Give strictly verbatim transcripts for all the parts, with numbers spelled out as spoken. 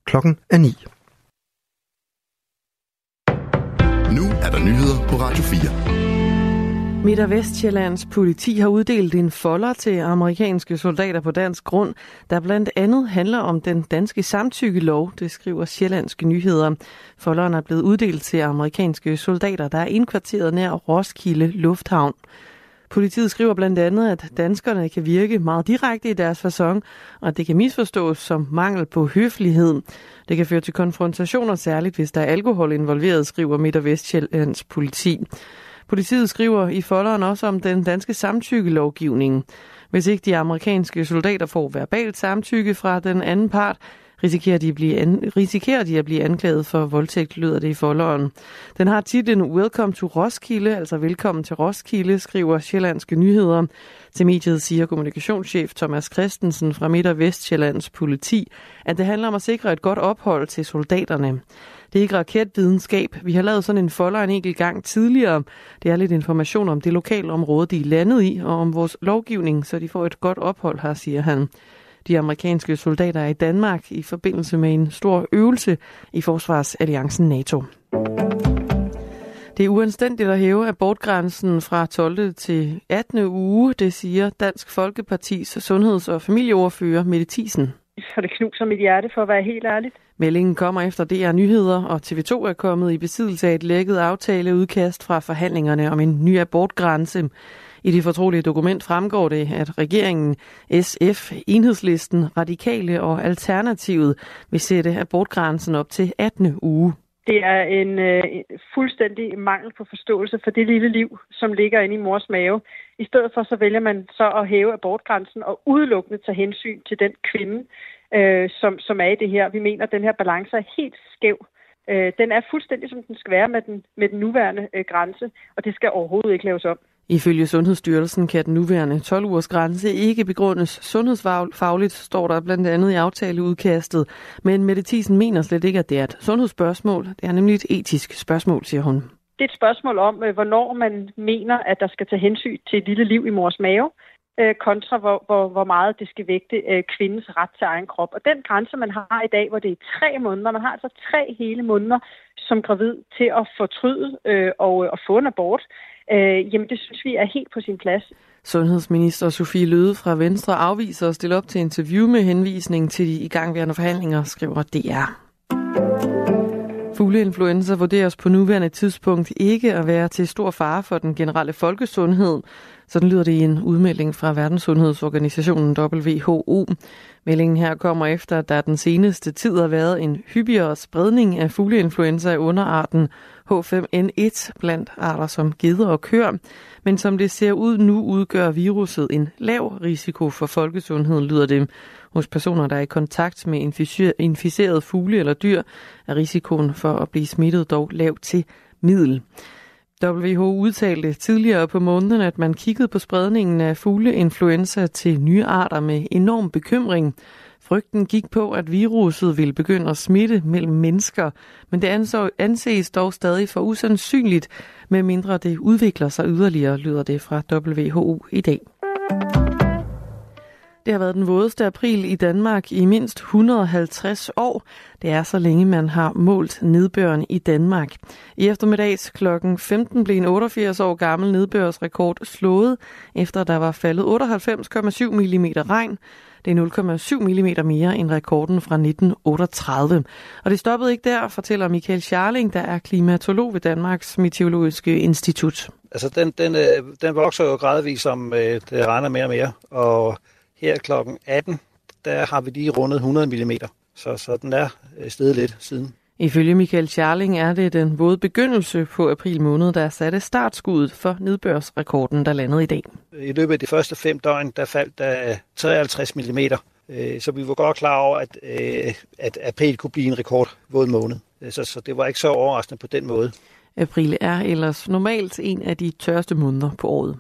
Klokken er ni. Nu er der nyheder på Radio fire. Midt- og Vestsjællands politi har uddelt en folder til amerikanske soldater på dansk grund, der blandt andet handler om den danske samtykkelov, det skriver Sjællandske Nyheder. Folderen er blevet uddelt til amerikanske soldater, der er indkvarteret nær Roskilde Lufthavn. Politiet skriver blandt andet, at danskerne kan virke meget direkte i deres facon, og det kan misforstås som mangel på høflighed. Det kan føre til konfrontationer, særligt hvis der er alkohol involveret, skriver Midt- og Vestsjællands politi. Politiet skriver i folderen også om den danske samtykkelovgivning. Hvis ikke de amerikanske soldater får verbalt samtykke fra den anden part, risikerer de, at blive an, risikerer de at blive anklaget for voldtægt, lyder det i folderen. Den har titlen Welcome to Roskilde, altså velkommen til Roskilde, skriver Sjællandske Nyheder. Til mediet siger kommunikationschef Thomas Christensen fra Midt- og Vestsjællands politi, at det handler om at sikre et godt ophold til soldaterne. Det er ikke raketvidenskab. Vi har lavet sådan en folder en enkelt gang tidligere. Det er lidt information om det lokale område, de er landet i, og om vores lovgivning, så de får et godt ophold her, siger han. De amerikanske soldater er i Danmark i forbindelse med en stor øvelse i forsvarsalliancen NATO. Det er uanstændigt at hæve abortgrænsen fra tolvte til attende uge, det siger Dansk Folkepartis sundheds- og familieordfører Mette Thiesen. For det knuser mit hjerte, for at være helt ærligt. Meldingen kommer efter D R Nyheder, og T V to er kommet i besiddelse af et lækket aftaleudkast fra forhandlingerne om en ny abortgrænse. I det fortrolige dokument fremgår det, at regeringen, S F, Enhedslisten, Radikale og Alternativet vil sætte abortgrænsen op til attende uge. Det er en øh, fuldstændig mangel på forståelse for det lille liv, som ligger inde i mors mave. I stedet for så vælger man så at hæve abortgrænsen og udelukkende tage hensyn til den kvinde, øh, som, som er i det her. Vi mener, at den her balance er helt skæv. Øh, den er fuldstændig, som den skal være med den, med den nuværende øh, grænse, og det skal overhovedet ikke laves om. Ifølge Sundhedsstyrelsen kan den nuværende tolv-ugers grænse ikke begrundes sundhedsfagligt, står der blandt andet i aftaleudkastet. Men Mette Thiesen mener slet ikke, at det er et sundhedsspørgsmål. Det er nemlig et etisk spørgsmål, siger hun. Det er et spørgsmål om, hvornår man mener, at der skal tage hensyn til et lille liv i mors mave, kontra hvor, hvor, hvor meget det skal vægte kvindens ret til egen krop. Og den grænse, man har i dag, hvor det er tre måneder, man har altså tre hele måneder som gravid til at fortryde øh, og, og få en abort, øh, jamen det synes vi er helt på sin plads. Sundhedsminister Sofie Løhde fra Venstre afviser at stille op til interview med henvisning til de igangværende forhandlinger, skriver D R. Fugleinfluenza vurderes på nuværende tidspunkt ikke at være til stor fare for den generelle folkesundhed. Sådan lyder det i en udmelding fra Verdenssundhedsorganisationen W H O. Meldingen her kommer efter, at der den seneste tid har været en hyppigere spredning af fugleinfluenza i underarten H fem N et blandt arter som gedder og køer. Men som det ser ud nu, udgør viruset en lav risiko for folkesundheden, lyder det. Hos personer, der er i kontakt med inficerede fugle eller dyr, er risikoen for at blive smittet dog lav til middel. W H O udtalte tidligere på måneden, at man kiggede på spredningen af fugleinfluenza til nye arter med enorm bekymring. Frygten gik på, at viruset ville begynde at smitte mellem mennesker, men det anses dog stadig for usandsynligt, medmindre det udvikler sig yderligere, lyder det fra W H O i dag. Det har været den vådeste april i Danmark i mindst et hundrede og halvtreds år. Det er så længe man har målt nedbøren i Danmark. I eftermiddags klokken femten blev en otteogfirs år gammel nedbørsrekord slået, efter der var faldet otteoghalvfems komma syv millimeter regn. Det er nul komma syv millimeter mere end rekorden fra nitten otteogtredive. Og det stoppede ikke der, fortæller Michael Scharling, der er klimatolog ved Danmarks Meteorologiske Institut. Altså den, den, den vokser jo gradvist, som det regner mere og mere, og her klokken atten, der har vi lige rundet hundrede millimeter, så, så den er steget lidt siden. Ifølge Michael Scharling er det den våde begyndelse på april måned, der satte startskuddet for nedbørsrekorden, der landede i dag. I løbet af de første fem døgn, der faldt der treoghalvtreds millimeter, så vi var godt klar over, at, at april kunne blive en rekordvåd måned. Så, så det var ikke så overraskende på den måde. April er ellers normalt en af de tørste måneder på året.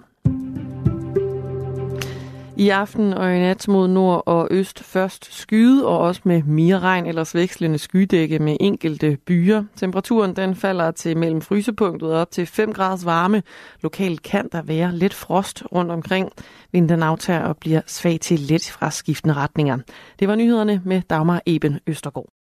I aften og i nat mod nord og øst først skyde og også med mere regn eller vekslende skydække med enkelte byer. Temperaturen den falder til mellem frysepunktet og op til fem graders varme. Lokalt kan der være lidt frost rundt omkring. Vinden aftager og bliver svag til let fra skiftende retninger. Det var nyhederne med Dagmar Eben Østergaard.